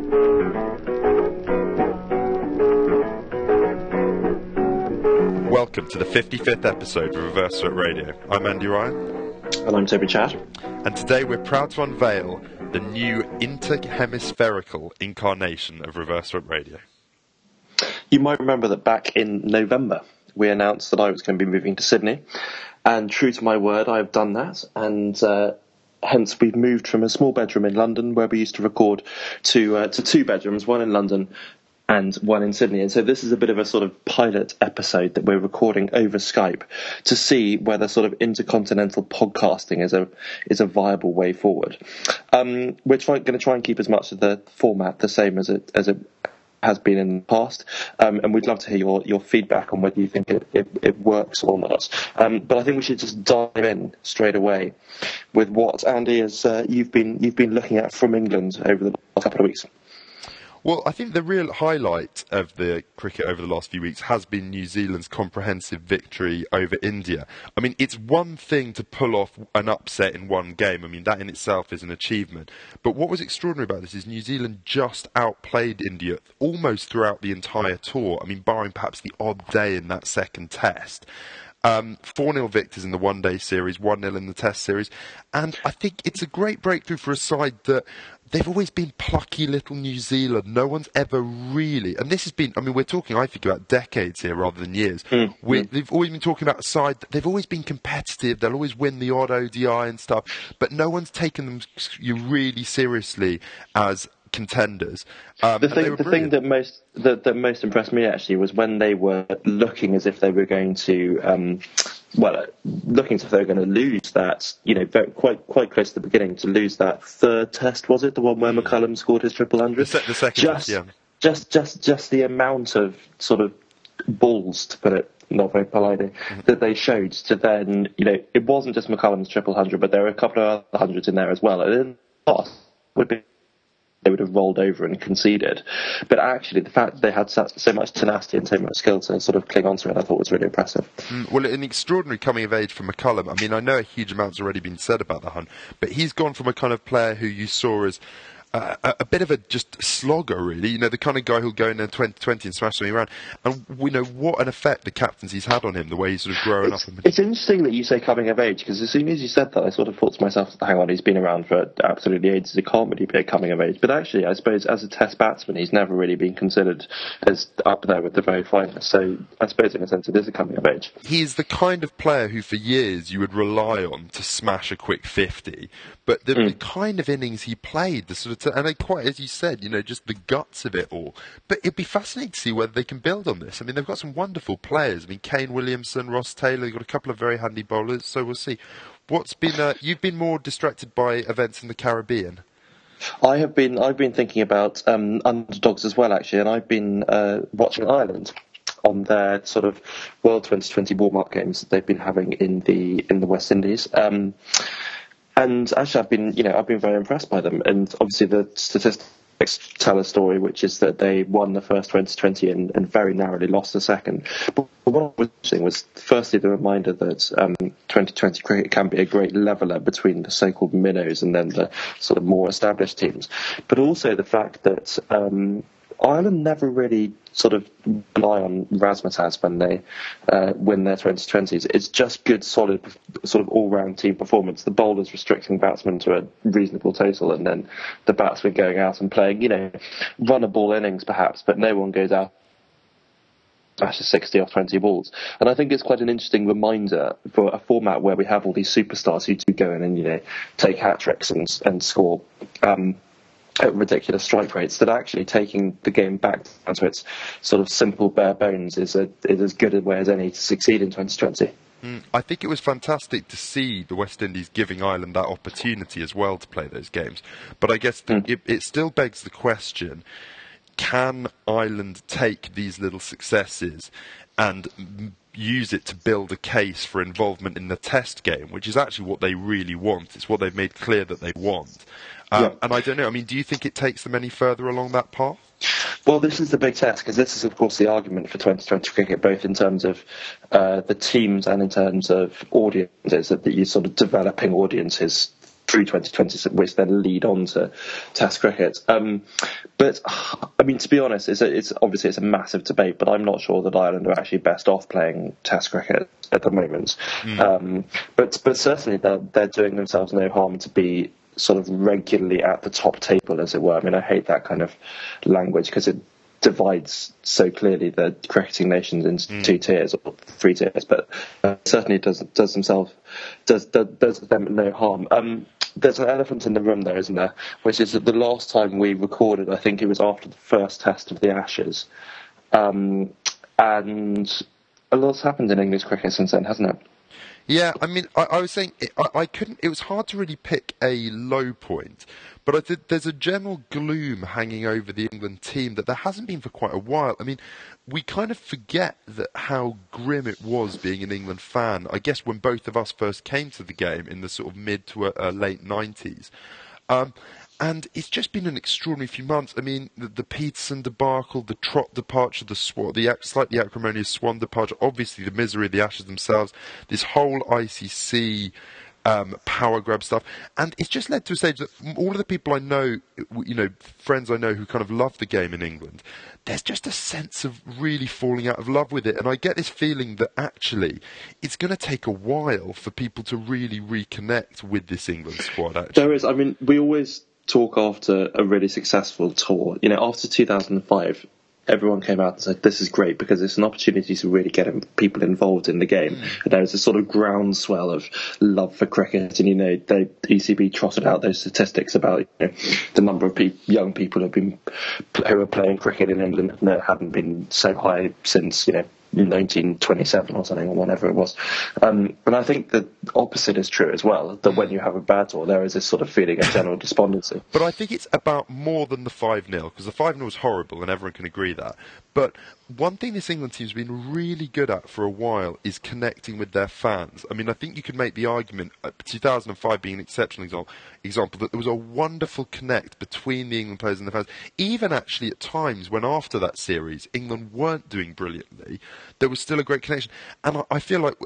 Welcome to the 55th episode of Reverse Sweat Radio. I'm Andy Ryan. And I'm Toby Chad. And today we're proud to unveil the new interhemispherical incarnation of Reverse Sweat Radio. You might remember that back in November we announced that I was going to be moving to Sydney, and true to my word, I've done that, and hence we've moved from a small bedroom in London where we used to record to two bedrooms, one in London and one in Sydney. And so this is a bit of a sort of pilot episode that we're recording over Skype to see whether sort of intercontinental podcasting is a viable way forward. We're going to try and keep as much of the format the same as it has been in the past, and we'd love to hear your feedback on whether you think it works or not. But I think we should just dive in straight away with what, Andy, as you've been looking at from England over the last couple of weeks. Well, I think the real highlight of the cricket over the last few weeks has been New Zealand's comprehensive victory over India. I mean, it's one thing to pull off an upset in one game. I mean, that in itself is an achievement. But what was extraordinary about this is New Zealand just outplayed India almost throughout the entire tour. I mean, barring perhaps the odd day in that second test. 4-0 victors in the one-day series, 1-0 in the test series. And I think it's a great breakthrough for a side that they've always been plucky little New Zealand. No one's ever really, and this has been, I mean, we're talking, I think, about decades here rather than years. They've always been talking about a side that they've always been competitive. They'll always win the odd ODI and stuff, but no one's taken them really seriously as contenders. The thing that most impressed me actually was when they were looking as if they were going to, looking as if they were going to lose that, quite close to the beginning, to lose that third test, was it the one where McCullum scored his triple hundred? The second test, yeah. Just the amount of sort of balls, to put it not very politely, that they showed to then, it wasn't just McCullum's triple hundred, but there were a couple of other hundreds in there as well. And then they would have rolled over and conceded. But actually, the fact that they had so much tenacity and so much skill to sort of cling on to it, I thought was really impressive. Well, an extraordinary coming of age for McCullum. I mean, I know a huge amount's already been said about the Hunt, but he's gone from a kind of player who you saw as a bit of a just slogger, really. The kind of guy who'll go in there 2020 and smash something around. And we know what an effect the captaincy's had on him, the way he's sort of grown up. It's interesting that you say coming of age, because as soon as you said that, I sort of thought to myself, hang on, he's been around for absolutely ages. It can't really be a coming of age. But actually, I suppose as a test batsman, he's never really been considered as up there with the very finest. So I suppose in a sense it is a coming of age. He's the kind of player who for years you would rely on to smash a quick 50. But the kind of innings he played, the sort of and quite as you said, just the guts of it all. But it'd be fascinating to see whether they can build on this. I mean, they've got some wonderful players. I mean, Kane Williamson, Ross Taylor. They've got a couple of very handy bowlers. So we'll see. What's been? You've been more distracted by events in the Caribbean. I've been thinking about underdogs as well, actually, and I've been watching Ireland on their sort of World 2020 warm-up games that they've been having in the West Indies. And actually, I've been very impressed by them. And obviously, the statistics tell a story, which is that they won the first 2020 and very narrowly lost the second. But what was interesting was, firstly, the reminder that 2020 cricket can be a great leveller between the so-called minnows and then the sort of more established teams. But also the fact that Ireland never really sort of rely on razzmatazz when they win their 2020s. It's just good, solid, sort of all-round team performance. The bowlers restricting batsmen to a reasonable total, and then the batsmen going out and playing, run-a-ball innings perhaps, but no one goes out smashes 60 off 20 balls. And I think it's quite an interesting reminder for a format where we have all these superstars who do go in and, take hat-tricks and score at ridiculous strike rates, that actually taking the game back down to its sort of simple bare bones is as good a way as any to succeed in 2020. I think it was fantastic to see the West Indies giving Ireland that opportunity as well to play those games. But I guess it still begs the question, can Ireland take these little successes and use it to build a case for involvement in the test game, which is actually what they really want. It's what they've made clear that they want. And I don't know, do you think it takes them any further along that path? Well, this is the big test, because this is, of course, the argument for 2020 cricket, both in terms of the teams and in terms of audiences, that you're sort of developing audiences through 2020, which then lead on to Test cricket. But I mean, to be honest, it's obviously a massive debate, but I'm not sure that Ireland are actually best off playing Test cricket at the moment. But certainly they're doing themselves no harm to be sort of regularly at the top table, as it were. I mean, I hate that kind of language because it divides so clearly the cricketing nations into two tiers or three tiers, but certainly does them no harm. There's an elephant in the room there, isn't there? Which is that the last time we recorded, I think it was after the first test of the Ashes, and a lot's happened in English cricket since then, hasn't it? Yeah, I mean, I was saying I couldn't. It was hard to really pick a low point, but I think there's a general gloom hanging over the England team that there hasn't been for quite a while. I mean, we kind of forget that how grim it was being an England fan. I guess when both of us first came to the game in the sort of mid to late 90s. And it's just been an extraordinary few months. I mean, the Peterson debacle, the Trott departure, the slightly acrimonious Swan departure, obviously the misery of the Ashes themselves, this whole ICC power grab stuff. And it's just led to a stage that all of the people I know, friends I know who kind of love the game in England, there's just a sense of really falling out of love with it. And I get this feeling that actually it's going to take a while for people to really reconnect with this England squad, actually. There is. I mean, we always talk after a really successful tour. After 2005, everyone came out and said, this is great because it's an opportunity to really get people involved in the game. And there was a sort of groundswell of love for cricket. And, the ECB trotted out those statistics about the number of young people who are playing cricket in England that hadn't been so high since, 1927 or something, or whenever it was. And I think the opposite is true as well, that when you have a bad tour, there is this sort of feeling of general despondency. But I think it's about more than the 5-0, because the 5-0 was horrible, and everyone can agree that. But one thing this England team's been really good at for a while is connecting with their fans. I mean, I think you could make the argument, 2005 being an exceptional example, that there was a wonderful connect between the England players and the fans. Even actually at times when after that series, England weren't doing brilliantly, there was still a great connection. And I feel like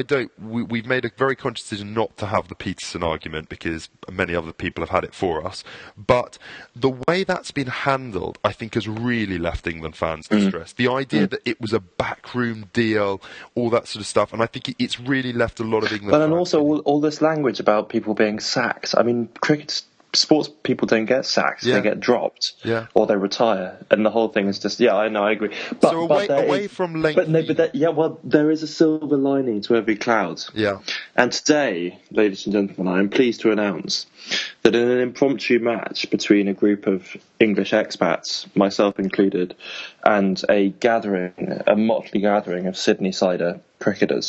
we've made a very conscious decision not to have the Peterson argument because many other people have had it for us. But the way that's been handled, I think, has really left England fans distressed. The idea that it was a backroom deal, all that sort of stuff, and I think it's really left a lot of England fans. And also all this language about people being sacked. I mean, sports people don't get sacked; they get dropped, or they retire, and the whole thing is just I know, I agree. But, so away from lengthy... there is a silver lining to every cloud. Yeah. And today, ladies and gentlemen, I am pleased to announce that in an impromptu match between a group of English expats, myself included, and a motley gathering of Sydney-sider cricketers,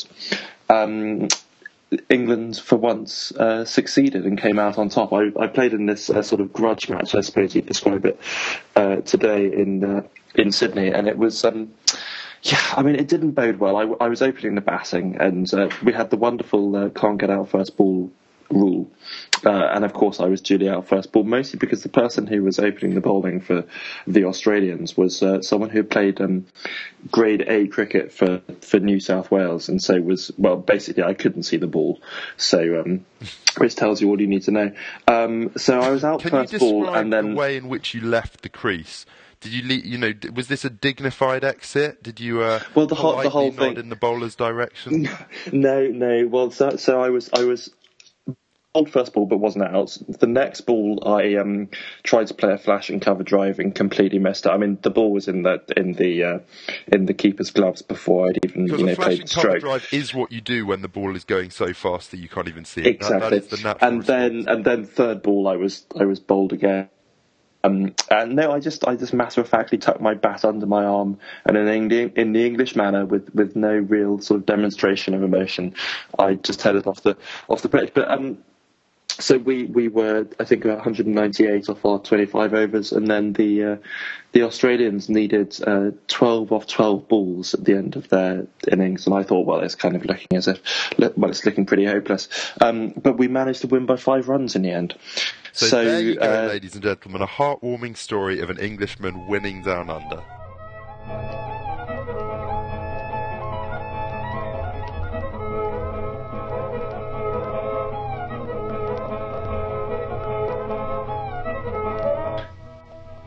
England, for once, succeeded and came out on top. I played in this sort of grudge match, I suppose you'd describe it, today in Sydney, and it was... it didn't bode well. I was opening the batting, and we had the wonderful can't get out first ball rule. And of course I was duly out first ball, mostly because the person who was opening the bowling for the Australians was someone who played grade A cricket for New South Wales, and so basically I couldn't see the ball, so which tells you all you need to know. So I was out first ball, and then the way in which you left the crease. Did you leave, was this a dignified exit? Did you the whole thing nod in the bowler's direction? No. Well, so I was bowled first ball, but wasn't out. The next ball, I tried to play a flash and cover drive and completely missed it. I mean, the ball was in the keeper's gloves before I'd even played the stroke. Because a flash and cover drive is what you do when the ball is going so fast that you can't even see it. Exactly. That is the natural response. And then third ball, I was bowled again. And no, I just matter of factly tucked my bat under my arm, and in the English manner, with no real sort of demonstration of emotion, I just headed off the pitch. But so we were, I think, about 198 off our 25 overs, and then the Australians needed 12 off 12 balls at the end of their innings, and I thought, well, it's kind of looking it's looking pretty hopeless. But we managed to win by 5 runs in the end. So there you go, ladies and gentlemen, a heartwarming story of an Englishman winning down under.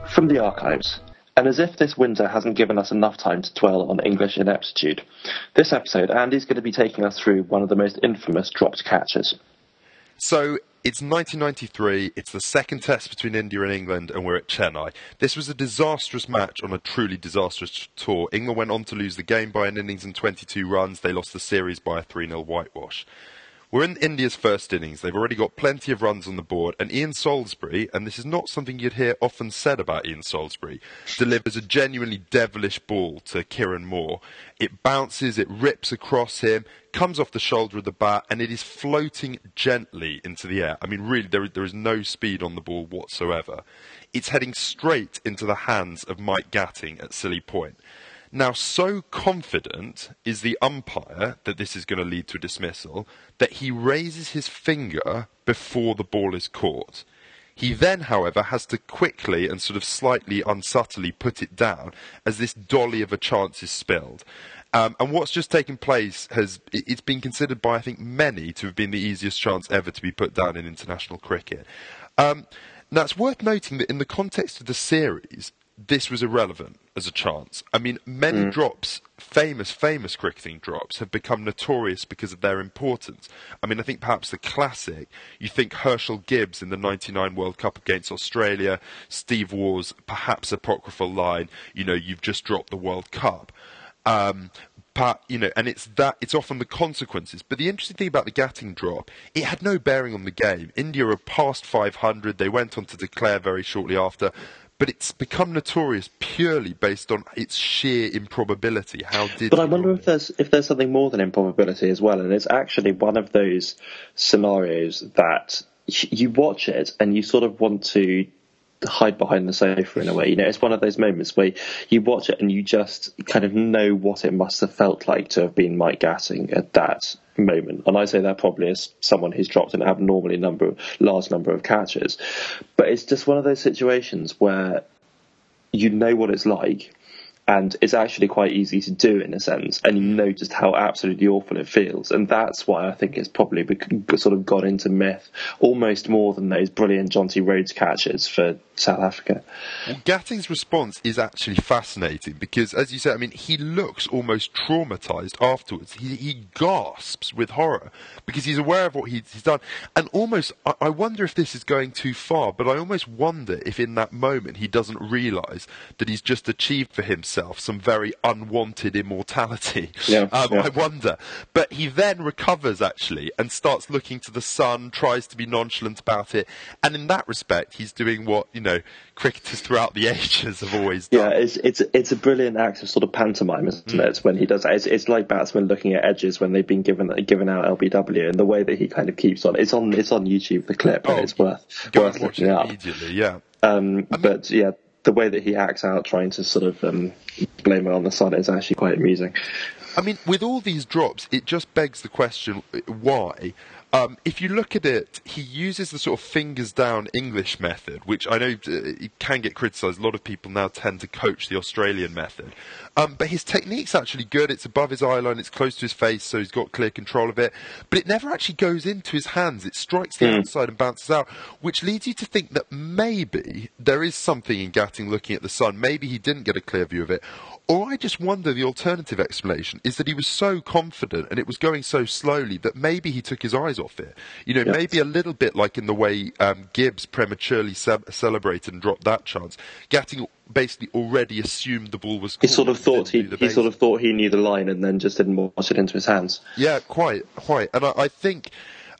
From the archives. And as if this window hasn't given us enough time to dwell on English ineptitude, this episode, Andy's going to be taking us through one of the most infamous dropped catches. So, it's 1993, it's the second test between India and England, and we're at Chennai. This was a disastrous match on a truly disastrous tour. England went on to lose the game by an innings and 22 runs. They lost the series by a 3-0 whitewash. We're in India's first innings. They've already got plenty of runs on the board, and Ian Salisbury, and this is not something you'd hear often said about Ian Salisbury, delivers a genuinely devilish ball to Kiran Moore. It bounces, it rips across him, comes off the shoulder of the bat, and it is floating gently into the air. I mean, really, there is no speed on the ball whatsoever. It's heading straight into the hands of Mike Gatting at Scilly Point. Now, so confident is the umpire that this is going to lead to a dismissal that he raises his finger before the ball is caught. He then, however, has to quickly and sort of slightly unsubtly put it down as this dolly of a chance is spilled. And what's just taken place it's been considered by, I think, many to have been the easiest chance ever to be put down in international cricket. Now, it's worth noting that in the context of the series, this was irrelevant as a chance. I mean, many drops, famous cricketing drops, have become notorious because of their importance. I mean, I think perhaps the classic, you think Herschel Gibbs in the 99 World Cup against Australia, Steve Waugh's perhaps apocryphal line, you've just dropped the World Cup. And it's often the consequences. But the interesting thing about the Gatting drop, it had no bearing on the game. India are past 500, they went on to declare very shortly after. But it's become notorious purely based on its sheer improbability. But I wonder if there's something more than improbability as well, and it's actually one of those scenarios that you watch it and you sort of want to hide behind the sofa in a way. It's one of those moments where you watch it and you just kind of know what it must have felt like to have been Mike Gatting at that moment. And I say that probably as someone who's dropped an abnormally large number of catches. But it's just one of those situations where you know what it's like, and it's actually quite easy to do in a sense, and you know just how absolutely awful it feels. And that's why I think it's probably sort of got into myth almost more than those brilliant Jonty Rhodes catches for South Africa. Well, Gatting's response is actually fascinating because, as you said, I mean, he looks almost traumatised afterwards. He gasps with horror because he's aware of what he's done. And almost, I wonder if this is going too far, but I almost wonder if in that moment he doesn't realise that he's just achieved for himself some very unwanted immortality. I wonder. But he then recovers, actually, and starts looking to the sun, tries to be nonchalant about it. And in that respect, he's doing what, cricketers throughout the ages have always done. Yeah, it's a brilliant act of sort of pantomime, isn't it, when he does that. It's like batsmen looking at edges when they've been given out LBW, and the way that he kind of keeps on. It's on YouTube, the clip, and it's worth looking up. Immediately, yeah. But yeah, the way that he acts out trying to sort of blame it on the sun is actually quite amusing. I mean, with all these drops, it just begs the question, why? If you look at it, he uses the sort of fingers down English method, which I know it can get criticised. A lot of people now tend to coach the Australian method. But his technique's actually good. It's above his eye line, it's close to his face, so he's got clear control of it. But it never actually goes into his hands. It strikes the outside and bounces out, which leads you to think that maybe there is something in Gatting looking at the sun. Maybe he didn't get a clear view of it. Or I just wonder the alternative explanation is that he was so confident and it was going so slowly that maybe he took his eyes off it. Maybe a little bit like in the way Gibbs prematurely celebrated and dropped that chance. Gatting basically already assumed the ball was caught. He sort of thought he knew the line and then just didn't watch it into his hands. Yeah, quite. And I think...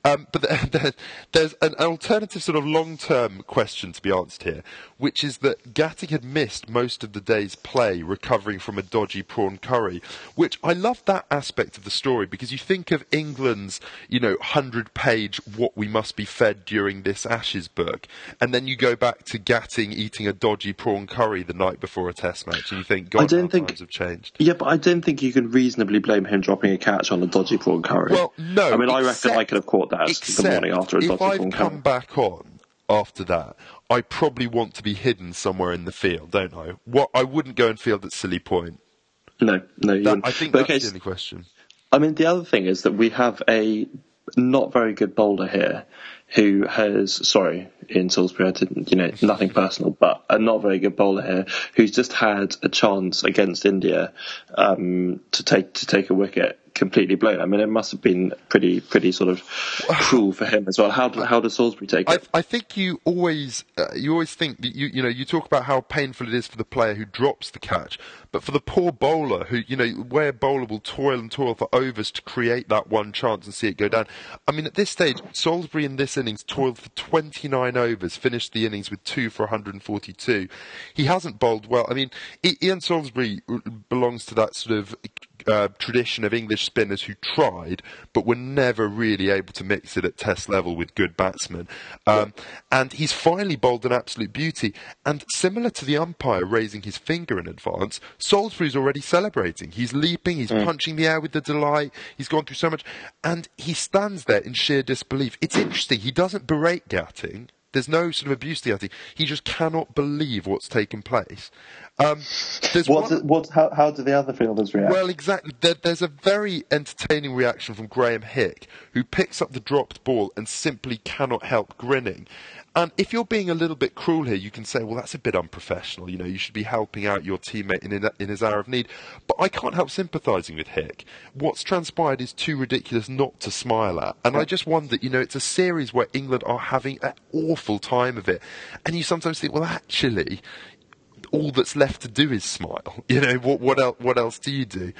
but there's an alternative sort of long-term question to be answered here, which is that Gatting had missed most of the day's play recovering from a dodgy prawn curry, which I love that aspect of the story because you think of England's, 100-page what we must be fed during this Ashes book, and then you go back to Gatting eating a dodgy prawn curry the night before a test match, and you think, God, times have changed. Yeah, but I don't think you can reasonably blame him dropping a catch on a dodgy prawn curry. Well, no. I mean, I reckon I could have caught that the morning after a dodgy prawn curry. If I come back on after that, I probably want to be hidden somewhere in the field, don't I? I wouldn't go and field at Scilly Point. No, you wouldn't. I think that's the only question. I mean, the other thing is that we have a not very good bowler here who Ian Salisbury. I didn't, nothing personal, but a not very good bowler here who's just had a chance against India to take a wicket completely blown. I mean, it must have been pretty sort of cruel for him as well. How does Salisbury take it? I think you always think that you talk about how painful it is for the player who drops the catch, but for the poor bowler who where a bowler will toil for overs to create that one chance and see it go down. I mean, at this stage, Salisbury in this innings toiled for 29 overs, finished the innings with 2 for 142. He hasn't bowled well. I mean, Ian Salisbury belongs to that sort of tradition of English spinners who tried but were never really able to mix it at test level with good batsmen. And he's finally bowled an absolute beauty. And similar to the umpire raising his finger in advance, Salisbury's already celebrating. He's leaping, he's punching the air with the delight, he's gone through so much, and he stands there in sheer disbelief. It's interesting, he doesn't berate Gatting. There's no sort of abuse to Gatting. He just cannot believe what's taken place. How do the other fielders react? Well, exactly. There's a very entertaining reaction from Graham Hick, who picks up the dropped ball and simply cannot help grinning. And if you're being a little bit cruel here, you can say, well, that's a bit unprofessional. You should be helping out your teammate in his hour of need. But I can't help sympathising with Hick. What's transpired is too ridiculous not to smile at. And I just wonder, it's a series where England are having an awful time of it. And you sometimes think, well, actually, all that's left to do is smile. What else do you do?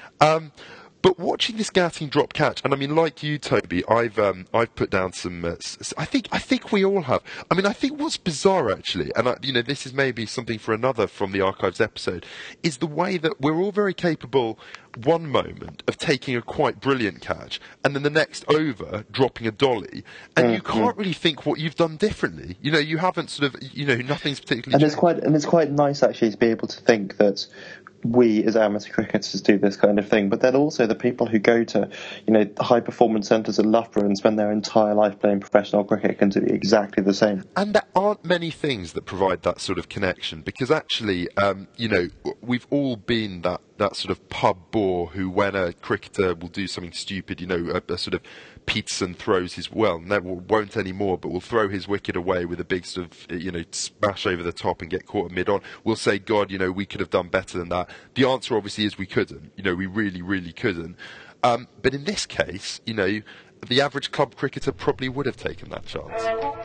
But watching this Gatting drop catch, and I mean, like you, Toby, I've put down some. I think we all have. I mean, I think what's bizarre actually, and this is maybe something for another from the archives episode, is the way that we're all very capable. One moment of taking a quite brilliant catch, and then the next over dropping a dolly, and you can't really think what you've done differently. You haven't sort of, nothing's particularly. And it's quite nice actually to be able to think that we as amateur cricketers do this kind of thing, but then also the people who go to high performance centres at Loughborough and spend their entire life playing professional cricket can do exactly the same. And there aren't many things that provide that sort of connection, because actually we've all been that sort of pub bore who, when a cricketer will do something stupid, a sort of Peterson throws his, won't anymore, but will throw his wicket away with a big sort of, smash over the top and get caught mid-on. We'll say, God, we could have done better than that. The answer obviously is we couldn't. We really, really couldn't. But in this case, the average club cricketer probably would have taken that chance.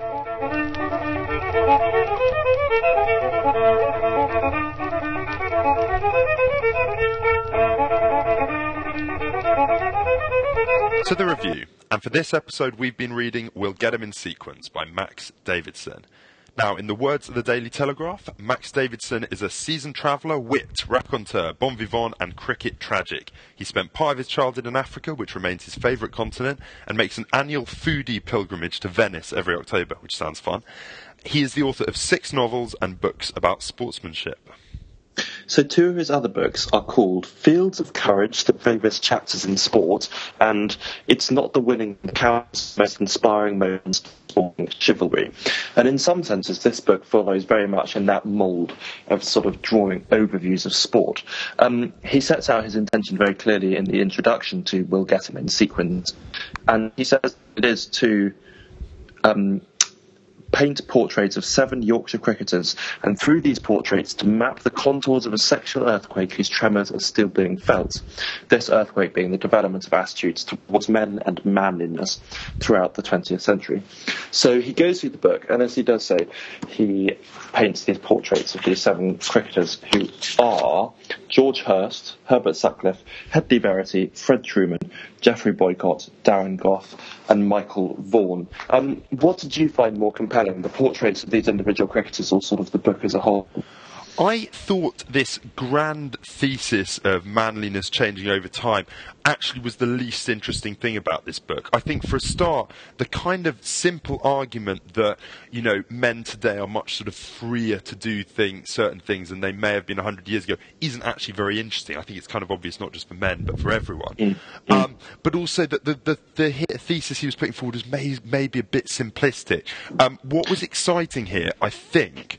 To the review, and for this episode we've been reading We'll Get 'Em in Sequence by Max Davidson. Now, in the words of the Daily Telegraph, Max Davidson is a seasoned traveller, wit, raconteur, bon vivant and cricket tragic. He spent part of his childhood in Africa, which remains his favourite continent, and makes an annual foodie pilgrimage to Venice every October, which sounds fun. He is the author of 6 novels and books about sportsmanship. So 2 of his other books are called Fields of Courage, the Bravest Chapters in Sport, and It's Not the Winning that Counts, Most Inspiring Moments of Chivalry. And in some senses, this book follows very much in that mould of sort of drawing overviews of sport. He sets out his intention very clearly in the introduction to We'll Get 'Em in Sequence, and he says it is to paint portraits of 7 Yorkshire cricketers, and through these portraits to map the contours of a sexual earthquake whose tremors are still being felt. This earthquake being the development of attitudes towards men and manliness throughout the 20th century. So he goes through the book, and as he does so, he paints these portraits of these 7 cricketers who are George Hurst, Herbert Sutcliffe, Hedley Verity, Fred Truman, Geoffrey Boycott, Darren Gough, and Michael Vaughan. What did you find more compelling, the portraits of these individual cricketers or sort of the book as a whole? I thought this grand thesis of manliness changing over time actually was the least interesting thing about this book. I think, for a start, the kind of simple argument that, men today are much sort of freer to do certain things than they may have been 100 years ago isn't actually very interesting. I think it's kind of obvious not just for men, but for everyone. But also that the thesis he was putting forward was maybe a bit simplistic. What was exciting here, I think,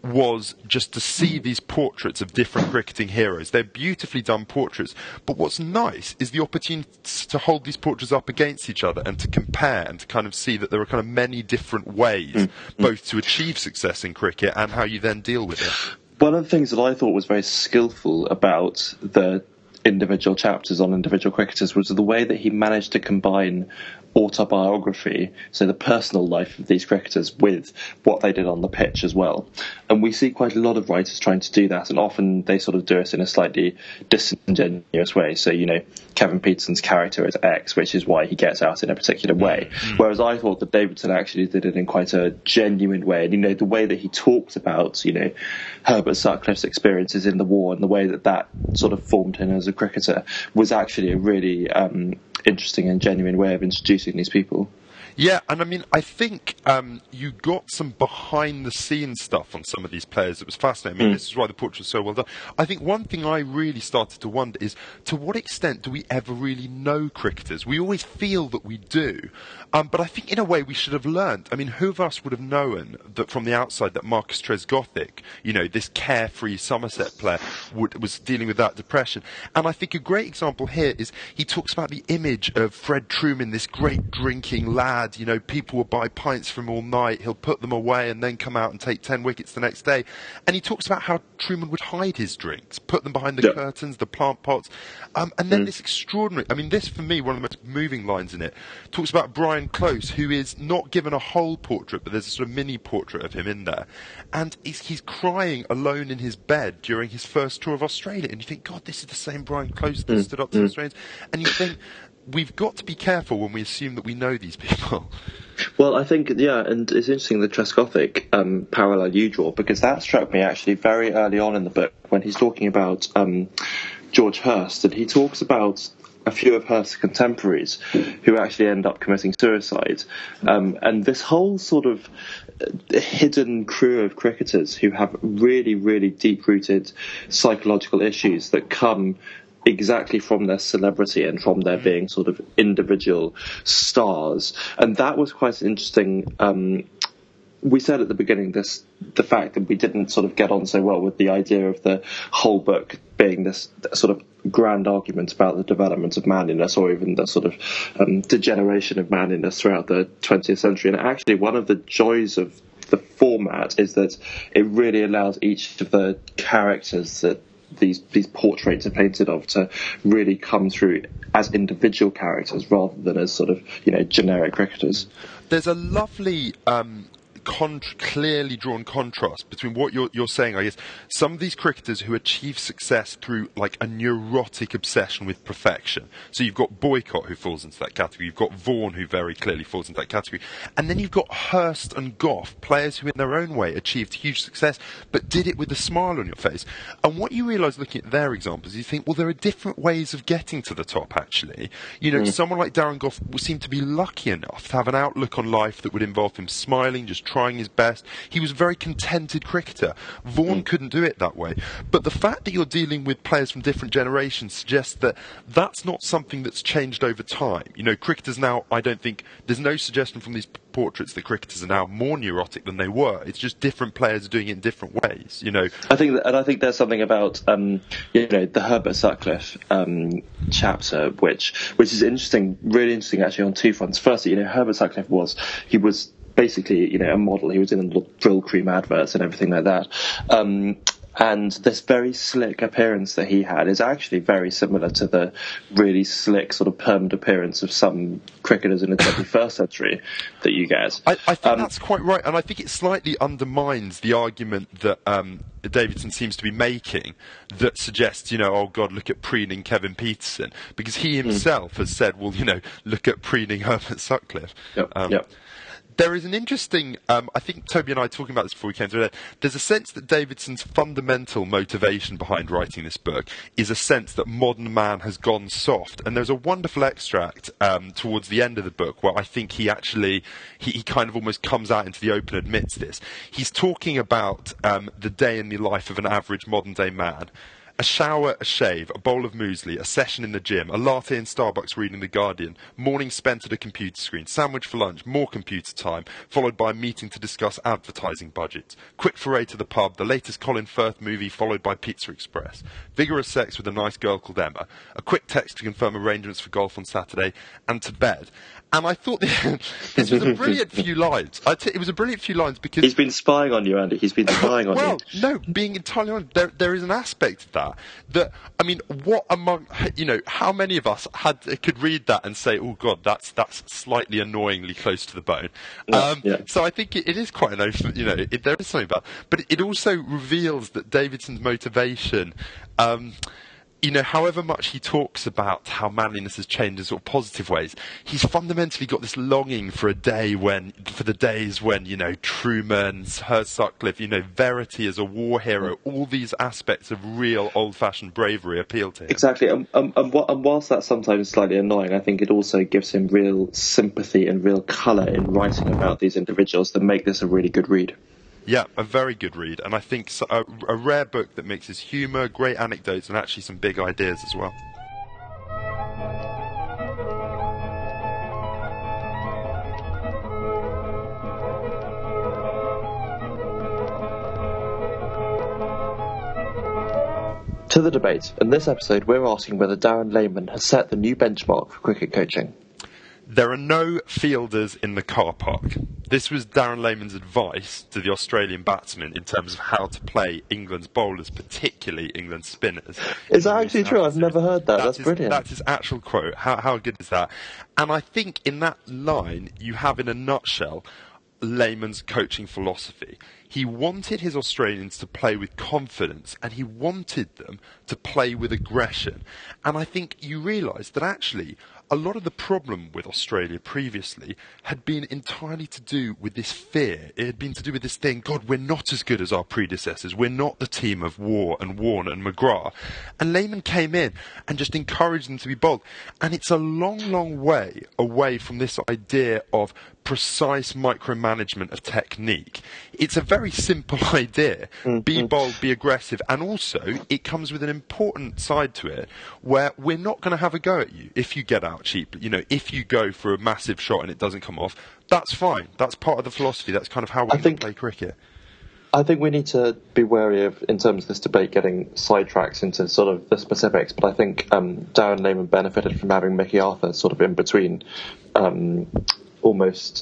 was just to see these portraits of different cricketing heroes. They're beautifully done portraits, but what's nice is the opportunity to hold these portraits up against each other and to compare and to kind of see that there are kind of many different ways both to achieve success in cricket and how you then deal with it. One of the things that I thought was very skillful about the individual chapters on individual cricketers was the way that he managed to combine autobiography, so the personal life of these cricketers, with what they did on the pitch as well. And we see quite a lot of writers trying to do that, and often they sort of do it in a slightly disingenuous way. So, Kevin Peterson's character is X, which is why he gets out in a particular way. Whereas I thought that Davidson actually did it in quite a genuine way. And, the way that he talked about, Herbert Sutcliffe's experiences in the war and the way that sort of formed him as a cricketer was actually a really interesting and genuine way of introducing these people. Yeah, and I think you got some behind-the-scenes stuff on some of these players that was fascinating. This is why the portrait was so well done. I think one thing I really started to wonder is, to what extent do we ever really know cricketers? We always feel that we do, but I think in a way we should have learned. Who of us would have known that from the outside that Marcus Tresgothic, this carefree Somerset player, was dealing with that depression? And I think a great example here is he talks about the image of Fred Truman, this great drinking lad. People will buy pints from him all night. He'll put them away and then come out and take 10 wickets the next day. And he talks about how Truman would hide his drinks, put them behind the curtains, the plant pots. And then this extraordinary, this for me, one of the most moving lines in it, talks about Brian Close, who is not given a whole portrait, but there's a sort of mini portrait of him in there. And he's crying alone in his bed during his first tour of Australia. And you think, God, this is the same Brian Close that stood up to the Australians. And you think, we've got to be careful when we assume that we know these people. Well, I think, and it's interesting the Tresgothic parallel you draw, because that struck me actually very early on in the book when he's talking about George Hurst, and he talks about a few of Hurst's contemporaries who actually end up committing suicide. And this whole sort of hidden crew of cricketers who have really, really deep-rooted psychological issues that come exactly from their celebrity and from their being sort of individual stars. And that was quite interesting. We said at the beginning the fact that we didn't sort of get on so well with the idea of the whole book being this sort of grand argument about the development of manliness, or even the sort of degeneration of manliness throughout the 20th century. And actually one of the joys of the format is that it really allows each of the characters that these portraits are painted of to really come through as individual characters rather than as sort of generic cricketers. There's a lovely clearly drawn contrast between what you're saying, I guess, some of these cricketers who achieve success through like a neurotic obsession with perfection. So you've got Boycott, who falls into that category. You've got Vaughan, who very clearly falls into that category. And then you've got Hurst and Gough, players who in their own way achieved huge success, but did it with a smile on your face. And what you realise looking at their examples, you think, well, there are different ways of getting to the top, actually. Someone like Darren Gough seemed to be lucky enough to have an outlook on life that would involve him smiling, just trying his best. He was a very contented cricketer. Vaughan couldn't do it that way. But the fact that you're dealing with players from different generations suggests that that's not something that's changed over time. Cricketers now, I don't think, there's no suggestion from these portraits that cricketers are now more neurotic than they were. It's just different players are doing it in different ways, I think there's something about the Herbert Sutcliffe chapter which is interesting, really interesting actually on two fronts. Firstly, Herbert Sutcliffe was basically a model. He was in little Brill Cream adverts and everything like that. And this very slick appearance that he had is actually very similar to the really slick sort of permanent appearance of some cricketers in the 21st century that you get. I think that's quite right, and I think it slightly undermines the argument that Davidson seems to be making that suggests, oh God, look at preening Kevin Peterson, because he himself has said, well, look at preening Herbert Sutcliffe. Yep. There is an interesting, I think Toby and I talking about this before we came to it, there's a sense that Davidson's fundamental motivation behind writing this book is a sense that modern man has gone soft. And there's a wonderful extract towards the end of the book where I think he actually, he kind of almost comes out into the open and admits this. He's talking about the day in the life of an average modern day man. A shower, a shave, a bowl of muesli, a session in the gym, a latte in Starbucks reading The Guardian, morning spent at a computer screen, sandwich for lunch, more computer time, followed by a meeting to discuss advertising budgets, quick foray to the pub, the latest Colin Firth movie followed by Pizza Express, vigorous sex with a nice girl called Emma, a quick text to confirm arrangements for golf on Saturday, and to bed. And I thought this was a brilliant few lines. It was a brilliant few lines because... He's been spying on you, Andy. He's been spying on you. Well, no, being entirely honest, there is an aspect of that, I mean, what among, how many of us could read that and say, oh God, that's slightly annoyingly close to the bone. Yeah. So I think it is quite an ocean, there is something about it. But it also reveals that Davidson's motivation, however much he talks about how manliness has changed in sort of positive ways, he's fundamentally got this longing for the days when, Truman, Herr Sutcliffe, Verity as a war hero, all these aspects of real old-fashioned bravery appeal to him. Exactly, and whilst that's sometimes slightly annoying, I think it also gives him real sympathy and real colour in writing about these individuals that make this a really good read. Yeah, a very good read, and I think a rare book that mixes humour, great anecdotes, and actually some big ideas as well. To the debate. In this episode, we're asking whether Darren Lehmann has set the new benchmark for cricket coaching. There are no fielders in the car park. This was Darren Lehmann's advice to the Australian batsmen in terms of how to play England's bowlers, particularly England's spinners. Is that actually true? I've never heard that. That's brilliant. That's his actual quote. How good is that? And I think in that line, you have in a nutshell Lehmann's coaching philosophy. He wanted his Australians to play with confidence, and he wanted them to play with aggression. And I think you realise that actually a lot of the problem with Australia previously had been entirely to do with this fear. It had been to do with this thing, God, we're not as good as our predecessors. We're not the team of Waugh and Warner and McGrath. And Lehmann came in and just encouraged them to be bold. And it's a long, long way away from this idea of precise micromanagement of technique. It's a very simple idea. Mm-hmm. Be bold, be aggressive. And also, it comes with an important side to it where we're not going to have a go at you if you get out cheaply. If you go for a massive shot and it doesn't come off, that's fine. That's part of the philosophy. That's kind of how we play cricket. I think we need to be wary of, in terms of this debate, getting sidetracked into sort of the specifics. But I think Darren Lehmann benefited from having Mickey Arthur sort of in between, almost,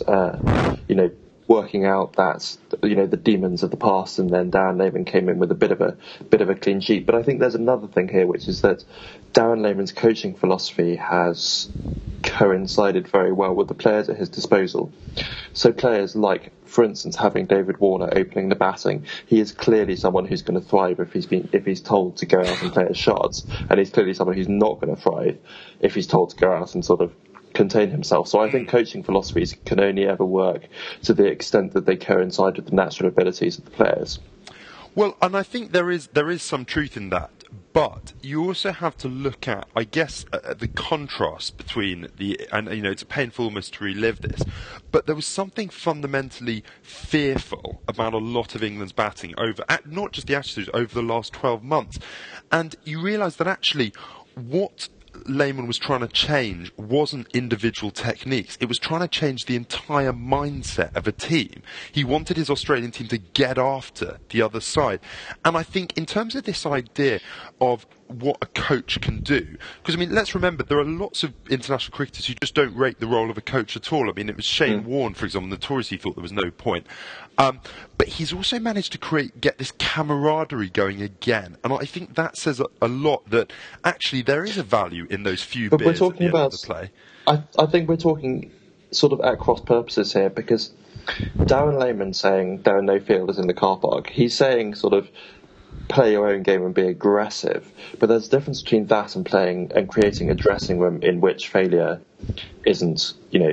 working out that, the demons of the past, and then Darren Lehmann came in with a bit of a clean sheet. But I think there's another thing here, which is that Darren Lehmann's coaching philosophy has coincided very well with the players at his disposal. So players like, for instance, having David Warner opening the batting, he is clearly someone who's going to thrive if he's told to go out and play his shots, and he's clearly someone who's not going to thrive if he's told to go out and sort of contain himself. So I think coaching philosophies can only ever work to the extent that they coincide with the natural abilities of the players. Well, and I think there is some truth in that, but you also have to look at, I guess, the contrast between it's painful almost to relive this, but there was something fundamentally fearful about a lot of England's batting not just the Ashes, over the last 12 months. And you realise that actually what Lehmann was trying to change wasn't individual techniques. It was trying to change the entire mindset of a team. He wanted his Australian team to get after the other side. And I think in terms of this idea of what a coach can do, because let's remember there are lots of international cricketers who just don't rate the role of a coach at all. It was Shane Warne, for example, notoriously thought there was no point. But he's also managed to get this camaraderie going again, and I think that says a lot that actually there is a value in those few but beers we're talking at the end about of the play. I think we're talking sort of at cross purposes here, because Darren Lehmann saying there are no fielders in the car park, he's saying sort of play your own game and be aggressive, but there's a difference between that and creating a dressing room in which failure isn't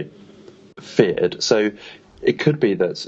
feared. So it could be that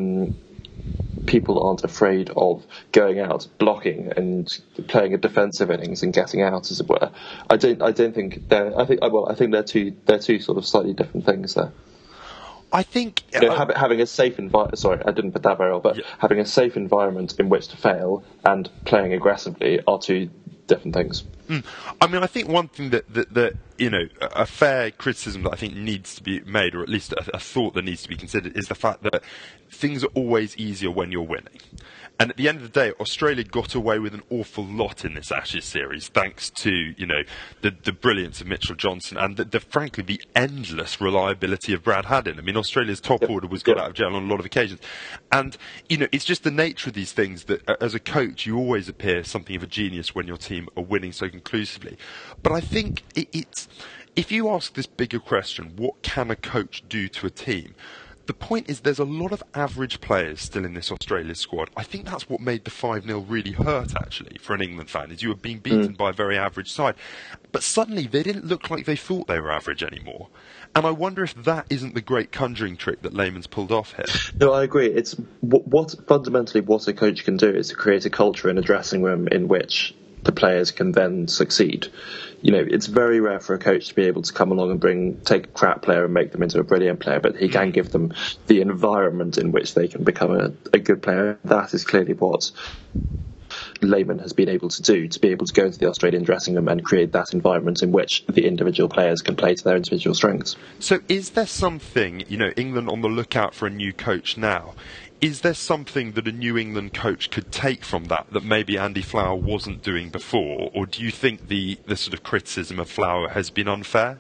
people aren't afraid of going out, blocking, and playing a defensive innings and getting out, as it were. I think they're two sort of slightly different things there. I think having a safe environment. Sorry, I didn't put that very well. But having a safe environment in which to fail and playing aggressively are two different things. I mean, I think one thing that a fair criticism that I think needs to be made, or at least a thought that needs to be considered, is the fact that things are always easier when you're winning. And at the end of the day, Australia got away with an awful lot in this Ashes series, thanks to the brilliance of Mitchell Johnson and frankly the endless reliability of Brad Haddin. I mean, Australia's top order was got out of jail on a lot of occasions, and it's just the nature of these things that as a coach you always appear something of a genius when your team are winning so conclusively. But I think it's if you ask this bigger question, what can a coach do to a team? The point is there's a lot of average players still in this Australia squad. I think that's what made the 5-0 really hurt, actually, for an England fan, is you were being beaten by a very average side. But suddenly they didn't look like they thought they were average anymore. And I wonder if that isn't the great conjuring trick that Lehmann's pulled off here. No, I agree. It's fundamentally what a coach can do is to create a culture in a dressing room in which the players can then succeed. It's very rare for a coach to be able to come along and take a crap player and make them into a brilliant player, but he can give them the environment in which they can become a good player. That is clearly what Lehmann has been able to do, to be able to go into the Australian dressing room and create that environment in which the individual players can play to their individual strengths. So is there something, England on the lookout for a new coach now? Is there something that a New England coach could take from that maybe Andy Flower wasn't doing before? Or do you think the sort of criticism of Flower has been unfair?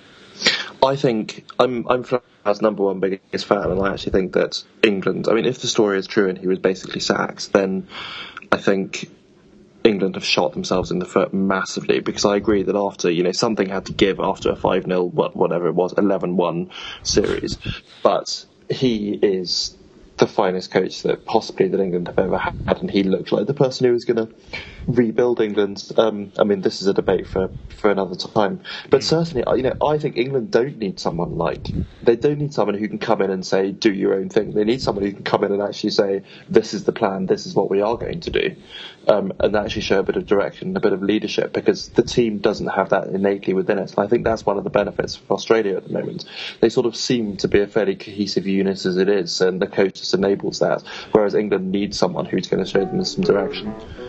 I think I'm Flower's number one biggest fan, and I actually think that England, if the story is true and he was basically sacked, then I think England have shot themselves in the foot massively, because I agree that after, something had to give after a 5-0, whatever it was, 11-1 series. But he is the finest coach that England have ever had, and he looked like the person who was going to rebuild England. This is a debate for another time, but certainly, I think England don't need someone who can come in and say, do your own thing. They need someone who can come in and actually say, this is the plan, this is what we are going to do, and actually show a bit of direction, a bit of leadership, because the team doesn't have that innately within it. And I think that's one of the benefits of Australia at the moment. They sort of seem to be a fairly cohesive unit as it is, and the coach just enables that, whereas England needs someone who's going to show them some direction.